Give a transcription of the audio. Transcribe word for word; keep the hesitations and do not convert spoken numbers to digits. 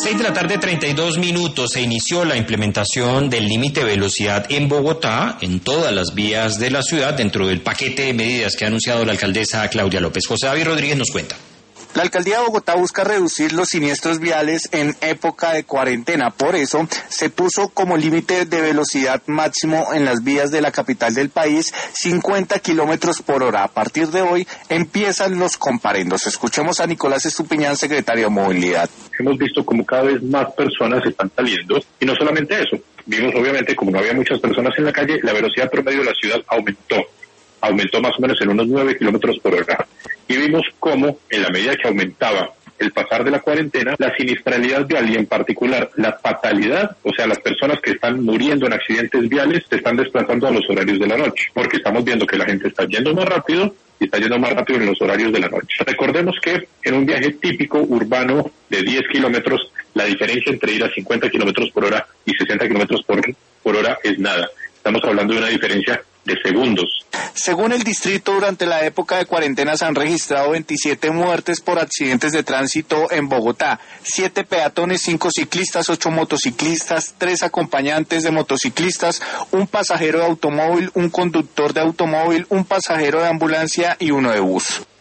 seis de la tarde, treinta y dos minutos. Se inició la implementación del límite de velocidad en Bogotá, en todas las vías de la ciudad, dentro del paquete de medidas que ha anunciado la alcaldesa Claudia López. José David Rodríguez nos cuenta. La alcaldía de Bogotá busca reducir los siniestros viales en época de cuarentena. Por eso se puso como límite de velocidad máximo en las vías de la capital del país cincuenta kilómetros por hora. A partir de hoy empiezan los comparendos. Escuchemos a Nicolás Estupiñán, secretario de Movilidad. Hemos visto como cada vez más personas están saliendo y no solamente eso. Vimos obviamente como no había muchas personas en la calle, la velocidad promedio de la ciudad aumentó. Aumentó más o menos en unos nueve kilómetros por hora. Y vimos cómo, en la medida que aumentaba el pasar de la cuarentena, la siniestralidad vial y en particular la fatalidad, o sea, las personas que están muriendo en accidentes viales, se están desplazando a los horarios de la noche, porque estamos viendo que la gente está yendo más rápido y está yendo más rápido en los horarios de la noche. Recordemos que en un viaje típico urbano de diez kilómetros, la diferencia entre ir a cincuenta kilómetros por hora y sesenta kilómetros por, por hora es nada. Estamos hablando de una diferencia de segundos. Según el distrito, durante la época de cuarentena se han registrado veintisiete muertes por accidentes de tránsito en Bogotá, siete peatones, cinco ciclistas, ocho motociclistas, tres acompañantes de motociclistas, un pasajero de automóvil, un conductor de automóvil, un pasajero de ambulancia y uno de bus.